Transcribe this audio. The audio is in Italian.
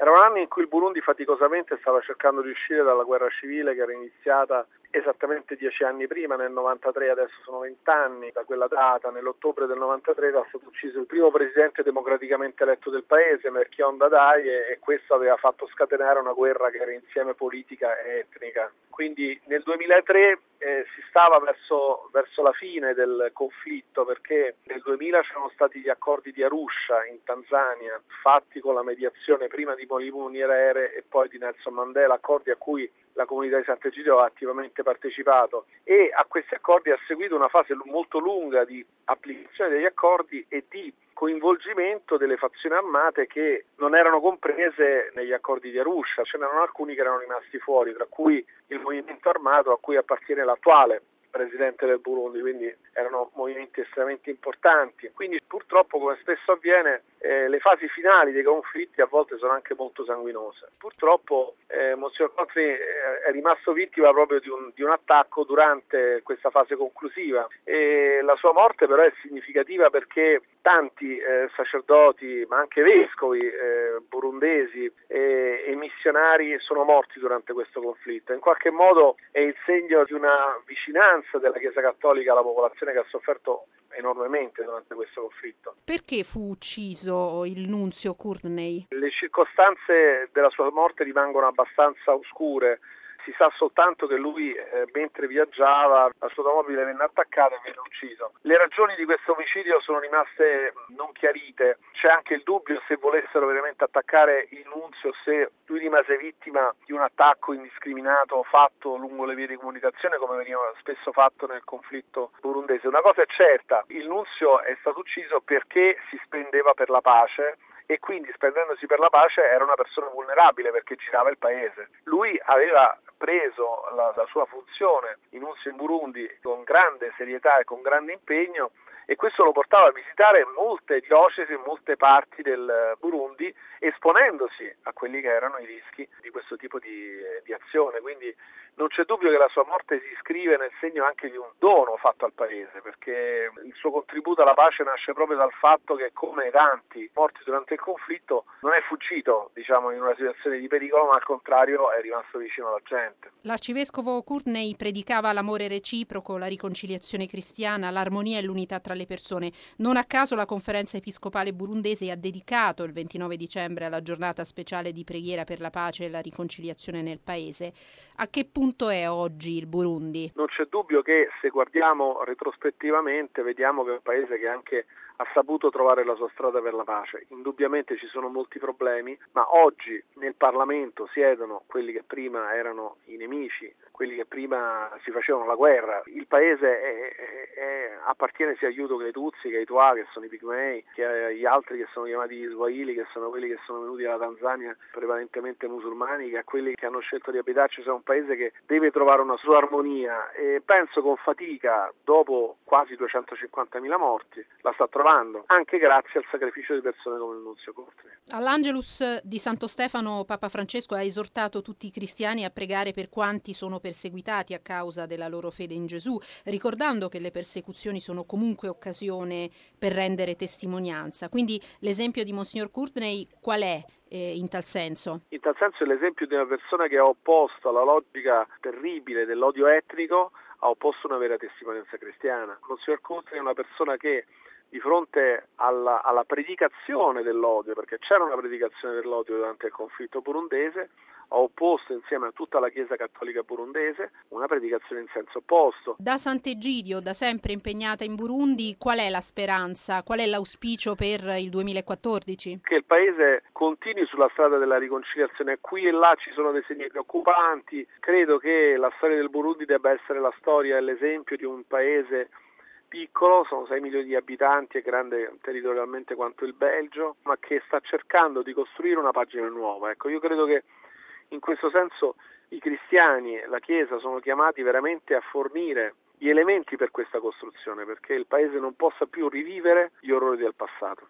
Erano anni in cui il Burundi faticosamente stava cercando di uscire dalla guerra civile che era iniziata esattamente 10 anni prima, nel 93, adesso sono 20 anni da quella data. Nell'ottobre del 93 era stato ucciso il primo presidente democraticamente eletto del paese, Melchior Ndadaye, e questo aveva fatto scatenare una guerra che era insieme politica e etnica. Quindi nel 2003 si stava verso la fine del conflitto, perché nel 2000 c'erano stati gli accordi di Arusha in Tanzania, fatti con la mediazione prima di Mwalimu Nyerere e poi di Nelson Mandela, accordi a cui la comunità di Sant'Egidio ha attivamente partecipato, e a questi accordi ha seguito una fase molto lunga di applicazione degli accordi e di coinvolgimento delle fazioni armate che non erano comprese negli accordi di Arusha. Ce n'erano alcuni che erano rimasti fuori, tra cui il movimento armato a cui appartiene l'attuale presidente del Burundi, quindi erano movimenti estremamente importanti. Quindi purtroppo, come spesso avviene, le fasi finali dei conflitti a volte sono anche molto sanguinose. Purtroppo Monsignor Cotrey è rimasto vittima proprio di un attacco durante questa fase conclusiva, e la sua morte però è significativa perché tanti sacerdoti, ma anche vescovi burundesi e missionari sono morti durante questo conflitto. In qualche modo è il segno di una vicinanza della Chiesa Cattolica alla popolazione che ha sofferto enormemente durante questo conflitto. Perché fu ucciso il nunzio Courtney? Le circostanze della sua morte rimangono abbastanza oscure. Si sa soltanto che lui, mentre viaggiava, la sua automobile venne attaccata e venne ucciso. Le ragioni di questo omicidio sono rimaste non chiarite. C'è anche il dubbio se volessero veramente attaccare il nunzio, se lui rimase vittima di un attacco indiscriminato fatto lungo le vie di comunicazione, come veniva spesso fatto nel conflitto burundese. Una cosa è certa: il nunzio è stato ucciso perché si spendeva per la pace, e quindi, spendendosi per la pace, era una persona vulnerabile perché girava il paese. Lui aveva preso la sua funzione di nunzio in Burundi con grande serietà e con grande impegno, e questo lo portava a visitare molte diocesi, molte parti del Burundi, esponendosi a quelli che erano i rischi di questo tipo di azione. Quindi non c'è dubbio che la sua morte si iscrive nel segno anche di un dono fatto al paese, perché il suo contributo alla pace nasce proprio dal fatto che, come tanti morti durante il conflitto, non è fuggito, in una situazione di pericolo, ma al contrario è rimasto vicino alla gente. L'arcivescovo Courtney predicava l'amore reciproco, la riconciliazione cristiana, l'armonia e l'unità tra le persone. Non a caso la Conferenza Episcopale Burundese ha dedicato il 29 dicembre alla giornata speciale di preghiera per la pace e la riconciliazione nel paese. A che punto è oggi il Burundi? Non c'è dubbio che, se guardiamo retrospettivamente, vediamo che è un paese che anche ha saputo trovare la sua strada per la pace. Indubbiamente ci sono molti problemi, ma oggi nel Parlamento siedono quelli che prima erano i nemici, quelli che prima si facevano la guerra. Il paese appartiene sia agli Hutu che ai Tutsi, che ai Twa, che sono i Pigmei, che agli altri che sono chiamati gli Swahili, che sono quelli che sono venuti dalla Tanzania, prevalentemente musulmani, che a quelli che hanno scelto di abitarci. C'è un paese che deve trovare una sua armonia, e penso con fatica, dopo quasi 250.000 morti, la sta trovando, anche grazie al sacrificio di persone come il nunzio Courtney. All'Angelus di Santo Stefano, Papa Francesco ha esortato tutti i cristiani a pregare per quanti sono perseguitati a causa della loro fede in Gesù, ricordando che le persecuzioni sono comunque occasione per rendere testimonianza. Quindi l'esempio di Monsignor Courtney qual è in tal senso? In tal senso è l'esempio di una persona che ha opposto alla logica terribile dell'odio etnico, ha opposto una vera testimonianza cristiana. Monsignor Courtney è una persona che, di fronte alla predicazione dell'odio, perché c'era una predicazione dell'odio durante il conflitto burundese, ha opposto, insieme a tutta la Chiesa Cattolica burundese, una predicazione in senso opposto. Da Sant'Egidio, da sempre impegnata in Burundi, qual è la speranza, qual è l'auspicio per il 2014? Che il paese continui sulla strada della riconciliazione. Qui e là ci sono dei segni preoccupanti. Credo che la storia del Burundi debba essere la storia e l'esempio di un paese piccolo, sono 6 milioni di abitanti e grande territorialmente quanto il Belgio, ma che sta cercando di costruire una pagina nuova. Ecco, io credo che in questo senso i cristiani e la Chiesa sono chiamati veramente a fornire gli elementi per questa costruzione, perché il paese non possa più rivivere gli orrori del passato.